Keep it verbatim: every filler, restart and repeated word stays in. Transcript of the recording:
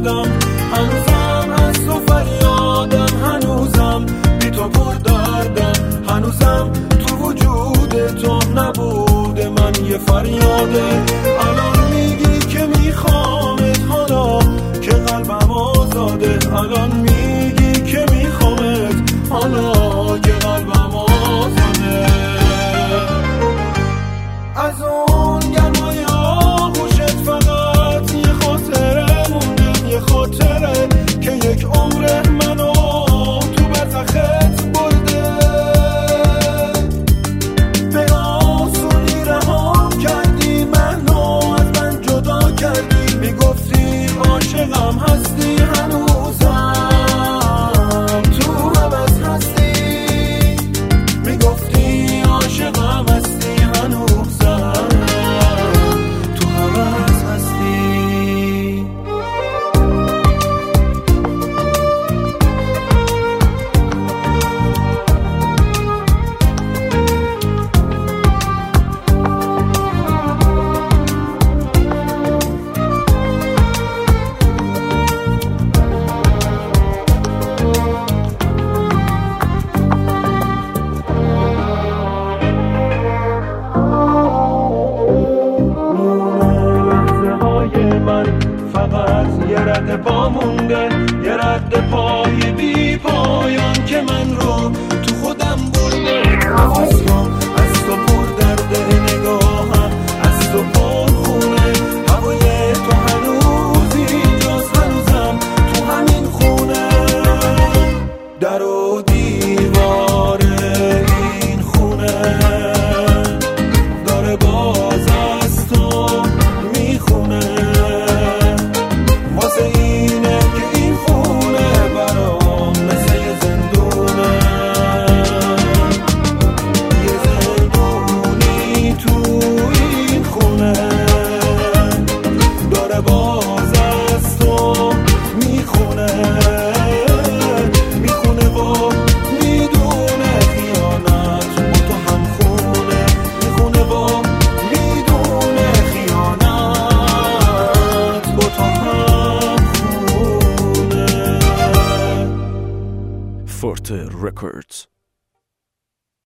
بودم، هنوزم از تو فریادم، هنوزم بی تو پر دردم، هنوزم تو وجود تو نبوده من یه فریاده. الان میگی که میخوامت، حالا که قلبم آزاده، الان میگی که میخوامت، حالا که قلبم آزاده. از اون گرمای آغوشت فقط یه خاطره مونده، یه خاطره که یک عمر منو تو برزخت برده. به آسونی رهام کردی، منو از من جدا کردی، میگفتی عاشقم هستی، هنوزم تو عوض هستی، میگفتی عاشقم هستی، هنوزم تو عوض هستی. فقط یه رد پا مونده، یه رد پای بی پایان که من رو تو خودم برده. نفسم از تو پر درده، نگاهم از تو پر خونه، هوای تو هنوز اینجاست، هنوزم تو همین خونه. در و دیوار این خونه داره باز از تو میخونه، واسه اینه که این خونه برام مثل یه زندونه، یه زندونی تو این خونه داره باز از تو میخونه، میخونه و میدونه خیانت با تو هم خونه، میخونه و میدونه خیانت با تو هم. Forte Records.